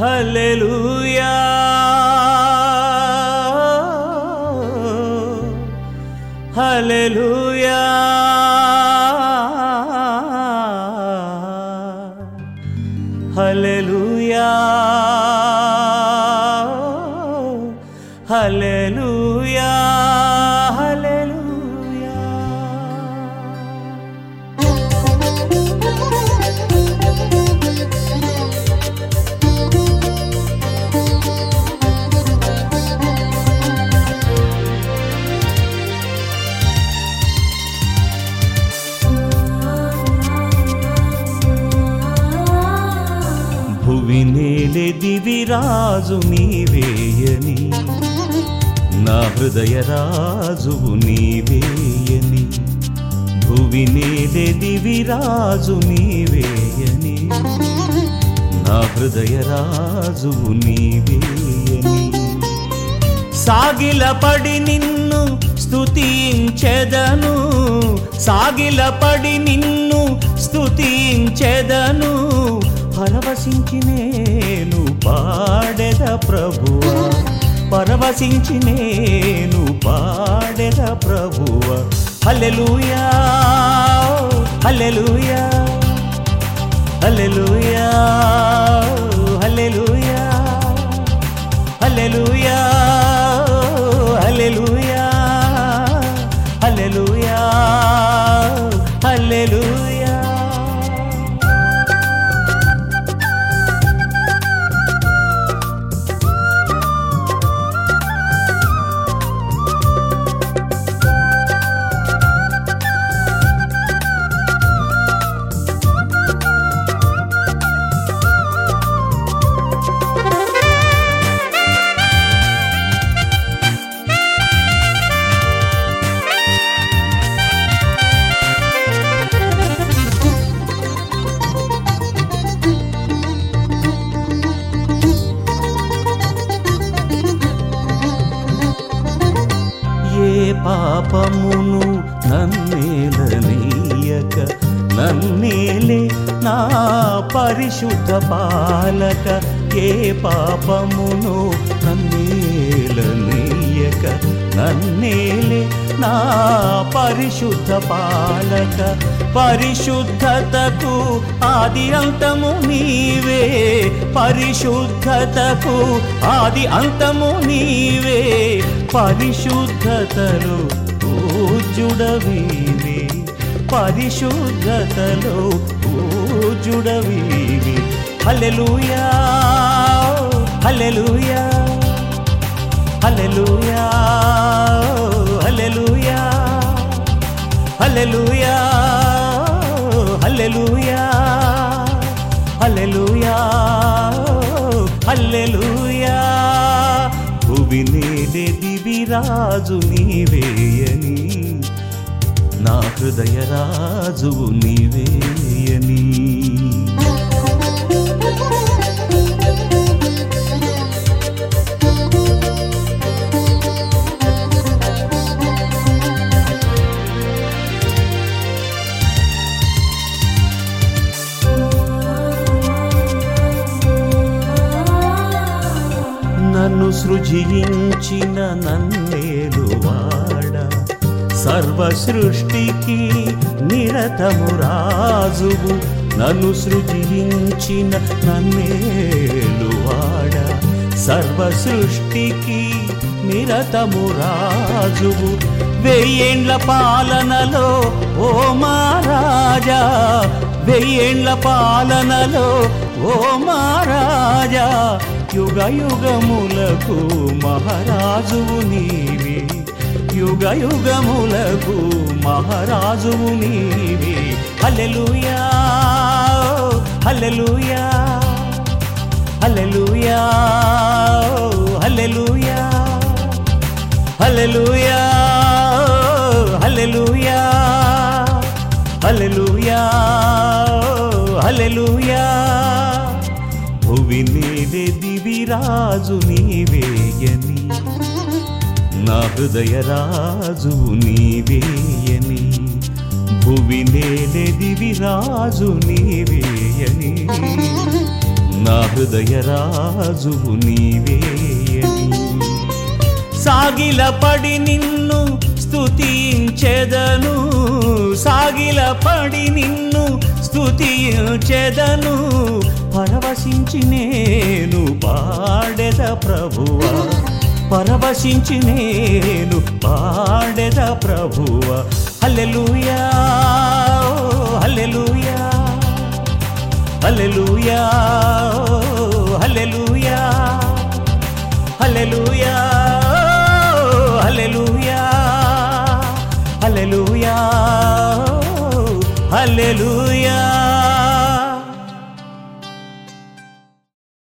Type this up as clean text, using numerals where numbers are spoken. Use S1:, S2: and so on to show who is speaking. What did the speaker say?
S1: హల్లెలూయా హల్లెలూయా హల్లెలూయా హల్లెలూయా హల్లెలూయా. భువి నేలె దివిరాజు నీవేయని, నా హృదయ రాజువు నీవేయని. భువి నేలె దివిరాజు నీవేయని, నా హృదయ రాజువు నీవేయని. సాగిలపడి నిన్ను స్తుతించెదను, సాగిలపడి నిన్ను స్తుతించెదను. పరవశించి నేను పాడెద ప్రభువా, పరవశించి నేను పాడెద ప్రభువా. హల్లెలూయా హల్లెలూయా హల్లెలూయా హల్లెలూయా హల్లెలూయా హల్లెలూయా హల్లెలూయా హల్లెలూయా. పాపమును నన్నేలనీయక, నన్నేలే నా పరిశుద్ధ పాలక. ఏ పాపమును నన్నేలనీయక, నన్నేలే నా పరిశుద్ధ పాలక. పరిశుద్ధతకు ఆది అంతము నీవే, పరిశుద్ధతకు ఆది అంతము నీవే. పరిశుద్ధతలో పూజ్యుడవీవే, పరిశుద్ధతలో పూజ్యుడవీవే. హల్లెలూయా హల్లెలూయా హల్లెలూయా హల్లెలూయా హల్లెలూయా హల్లెలూయా హల్లెలూయా హల్లెలూయా. భువి నేలె దివిరాజు నీవేయని, నా హృదయ రాజువు నీవేయని. నన్ను సృజించిన నన్నేలువాడ, సర్వ సృష్టికి నిరతము రాజువు. నన్ను సృజించిన నన్నేలువాడ, సర్వ సృష్టికి నిరతము రాజువు. వెయ్యేండ్ల పాలనలో ఓ మహారాజా, వెయ్యేండ్ల పాలనలో ఓ మహారాజా. యుగ యుగములకు మహారాజువు నీవే, యుగ యుగములకు మహారాజువు నీవే. హల్లెలూయా హల్లెలూయా హల్లెలూయా హల్లెలూయా హల్లెలూయా హల్లెలూయా హల్లెలూయా హల్లెలూయా. భువి నేలె దివిరాజు నీవేయని, నా హృదయ రాజువు నీవేయని. భువి నేలె దివిరాజు నీవేయని, నా హృదయ రాజువు నీవేయని. సాగిలపడి నిన్ను స్తుతించెదను, సాగిలపడి నిన్ను స్తుతించెదను, పరవశించి నేను పాడెద ప్రభువా, పరవశించి నేను పాడెద ప్రభువా. హల్లెలూయా హల్లెలూయా హల్లెలూయా హల్లెలూయా హల్లెలూయా హల్లెలూయా హల్లెలూయా హల్లెలూయా.